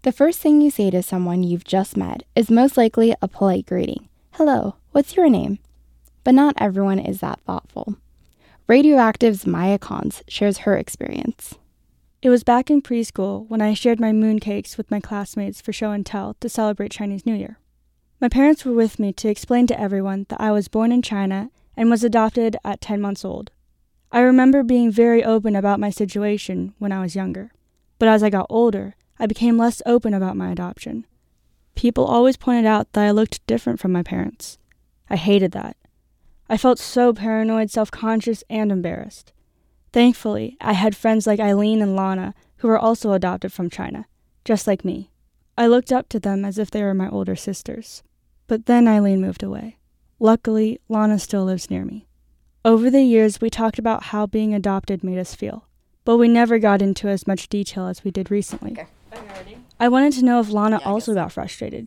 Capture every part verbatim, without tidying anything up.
The first thing you say to someone you've just met is most likely a polite greeting. Hello, what's your name? But not everyone is that thoughtful. Radioactive's Maya Cons shares her experience. It was back in preschool when I shared my mooncakes with my classmates for show and tell to celebrate Chinese New Year. My parents were with me to explain to everyone that I was born in China and was adopted at ten months old. I remember being very open about my situation when I was younger, but as I got older, I became less open about my adoption. People always pointed out that I looked different from my parents. I hated that. I felt so paranoid, self-conscious, and embarrassed. Thankfully, I had friends like Eileen and Lana who were also adopted from China, just like me. I looked up to them as if they were my older sisters. But then Eileen moved away. Luckily, Lana still lives near me. Over the years, we talked about how being adopted made us feel, but we never got into as much detail as we did recently. Okay. Are you ready? I wanted to know if Lana Yeah, also so. got frustrated.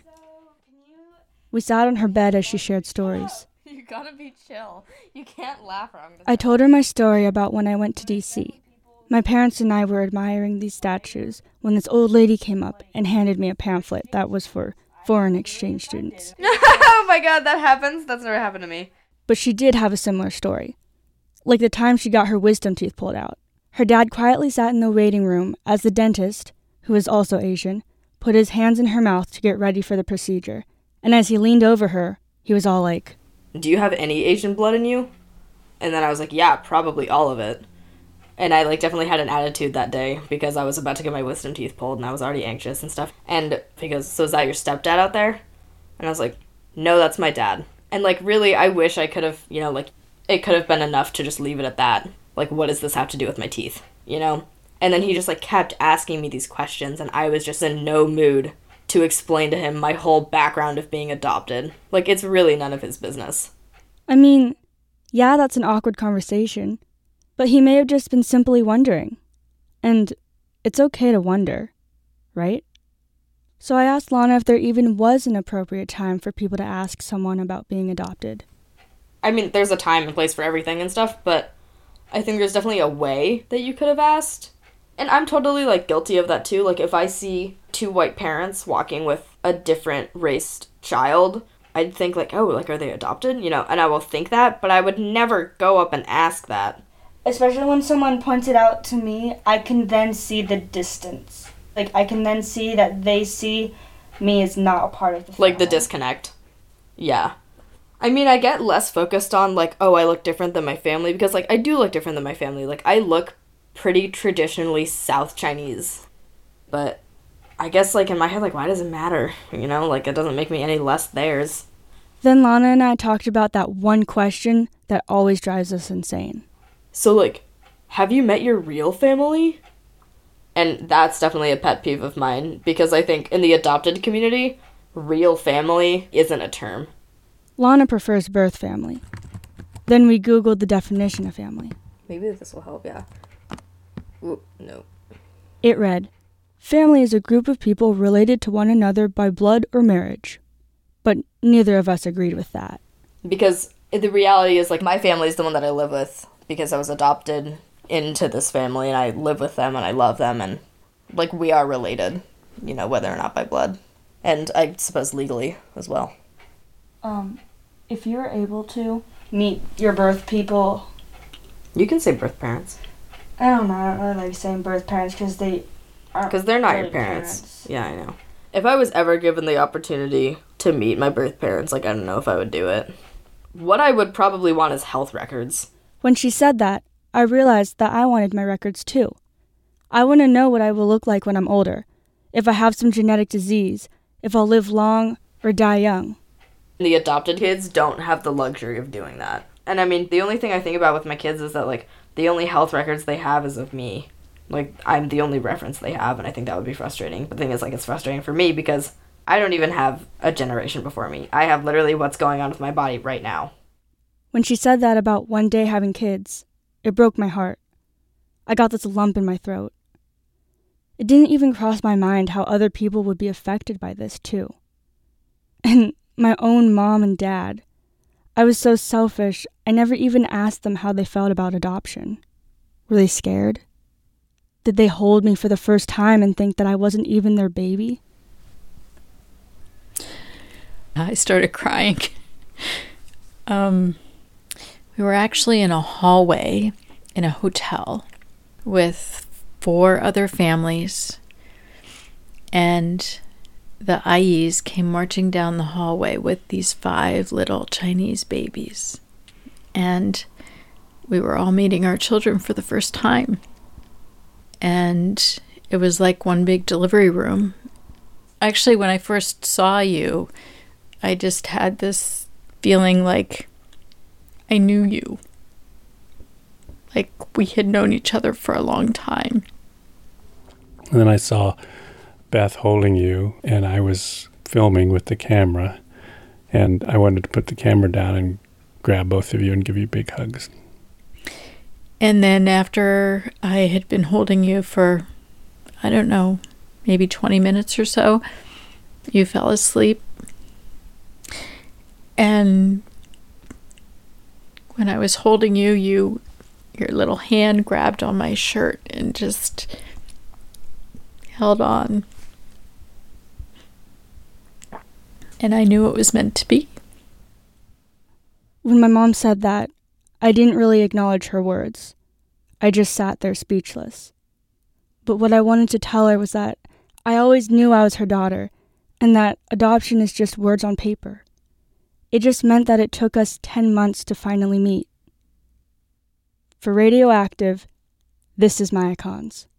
We sat on her bed as she shared stories. You gotta be chill. You can't laugh or I'm gonna... I told her my story about when I went to D C. My parents and I were admiring these statues when this old lady came up and handed me a pamphlet that was for foreign exchange students. Oh my god, that happens? That's never happened to me. But she did have a similar story. Like the time she got her wisdom teeth pulled out. Her dad quietly sat in the waiting room as the dentist, who is also Asian, put his hands in her mouth to get ready for the procedure. And as he leaned over her, he was all like, "Do you have any Asian blood in you?" And then I was like, yeah, probably all of it. And I like definitely had an attitude that day because I was about to get my wisdom teeth pulled and I was already anxious and stuff. And he goes, "So is that your stepdad out there?" And I was like, "No, that's my dad." And like really, I wish I could have, you know, like it could have been enough to just leave it at that. Like, what does this have to do with my teeth? You know? And then he just like kept asking me these questions and I was just in no mood to explain to him my whole background of being adopted. Like, it's really none of his business. I mean, yeah, that's an awkward conversation, but he may have just been simply wondering. And it's okay to wonder, right? So I asked Lana if there even was an appropriate time for people to ask someone about being adopted. I mean, there's a time and place for everything and stuff, but I think there's definitely a way that you could have asked. And I'm totally, like, guilty of that, too. Like, if I see two white parents walking with a different raced child, I'd think, like, oh, like, are they adopted? You know, and I will think that, but I would never go up and ask that. Especially when someone points it out to me, I can then see the distance. Like, I can then see that they see me as not a part of the family. Like, the disconnect. Yeah. I mean, I get less focused on, like, oh, I look different than my family, because, like, I do look different than my family. Like, I look pretty traditionally South Chinese. But I guess, like, in my head, like, why does it matter? You know, like, it doesn't make me any less theirs. Then Lana and I talked about that one question that always drives us insane. So, like, have you met your real family? And that's definitely a pet peeve of mine, because I think in the adopted community, real family isn't a term. Lana prefers birth family. Then we Googled the definition of family. Maybe this will help, yeah. Ooh, no. It read, family is a group of people related to one another by blood or marriage. But neither of us agreed with that. Because the reality is, like, my family is the one that I live with, because I was adopted into this family, and I live with them, and I love them, and, like, we are related, you know, whether or not by blood. And I suppose legally as well. Um, if you were able to meet your birth people... You can say birth parents. I don't know, I don't really like saying birth parents because they aren't Because they're not really your parents. parents. Yeah, I know. If I was ever given the opportunity to meet my birth parents, like, I don't know if I would do it. What I would probably want is health records. When she said that, I realized that I wanted my records too. I want to know what I will look like when I'm older, if I have some genetic disease, if I'll live long or die young. The adopted kids don't have the luxury of doing that. And I mean, the only thing I think about with my kids is that, like, the only health records they have is of me. Like, I'm the only reference they have, and I think that would be frustrating. But the thing is, like, it's frustrating for me because I don't even have a generation before me. I have literally what's going on with my body right now. When she said that about one day having kids, it broke my heart. I got this lump in my throat. It didn't even cross my mind how other people would be affected by this, too. And my own mom and dad. I was so selfish, I never even asked them how they felt about adoption. Were they scared? Did they hold me for the first time and think that I wasn't even their baby? I started crying. um, we were actually in a hallway in a hotel with four other families, and the Ayis came marching down the hallway with these five little Chinese babies. And we were all meeting our children for the first time. And it was like one big delivery room. Actually, when I first saw you, I just had this feeling like I knew you. Like we had known each other for a long time. And then I saw Beth holding you, and I was filming with the camera, and I wanted to put the camera down and grab both of you and give you big hugs. And then after I had been holding you for, I don't know, maybe twenty minutes or so, you fell asleep. And when I was holding you, you, your little hand grabbed on my shirt and just held on. And I knew it was meant to be. When my mom said that, I didn't really acknowledge her words. I just sat there speechless. But what I wanted to tell her was that I always knew I was her daughter, and that adoption is just words on paper. It just meant that it took us ten months to finally meet. For Radioactive, this is My Icons.